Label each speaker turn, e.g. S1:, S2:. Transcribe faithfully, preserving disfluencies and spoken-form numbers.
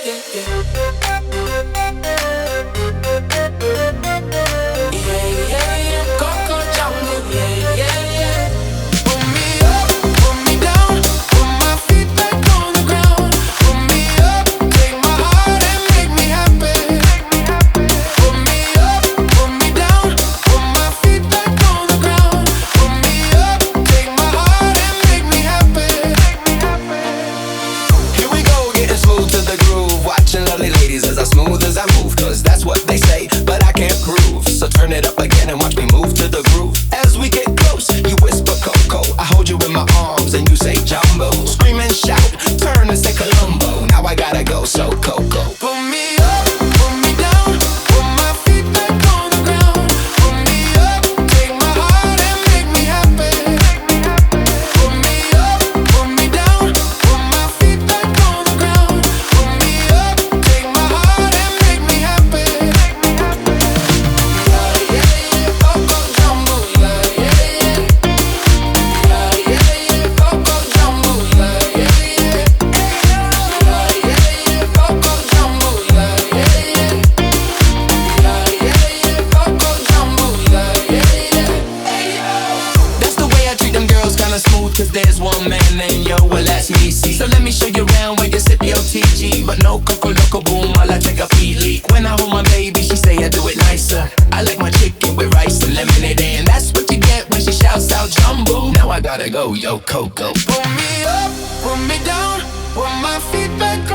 S1: yeah, yeah. Yeah, yeah, yeah. Coco Jumbo, yeah, yeah, yeah. Put me up, put me down, put my feet back on the ground. Put me up, take my heart and make me happy. Put me up, put me down, put my feet back on the ground. Put me up, take my heart and make me happy.
S2: Here we go, getting smooth to the groove. Watching lovely ladies as I smooth as I move. Cause that's what they say, but I can't prove. So turn it up again and watch me move to the groove. As we get close, you whisper Coco, I hold you in my arms and you say Jumbo. Scream and shout, turn and say Columbo. Now I gotta go, so Coco.
S1: Put me up, put me down, put my feet back on the ground. Put me up, take my heart and make me happy. Put me up, put me down, put my feet back on the ground. Put me up, take my heart and make me happy. Yeah, yeah, yeah, Coco Jumbo, yeah, yeah, yeah. Yeah, yeah, yeah, Coco Jumbo, yeah, yeah, yeah. Yeah, yeah, yeah, Coco Jumbo, yeah, yeah, yeah. Yeah, yeah, yeah, Coco Jumbo, yeah, yeah, yeah. Hey, yo.
S2: That's the way I treat them girls, kinda smooth. Cause there's one man named Yo, well that's me, see. So let me show you around where you sip your T G. But no Coco Loco Boom while I take a pee leak. When I hold my baby, she say I do it nicer. I like my chicken with rice and lemonade. And that's what you get when she shouts out Jumbo. Now I gotta go, yo Coco.
S1: Put me up, put me down, put my feet back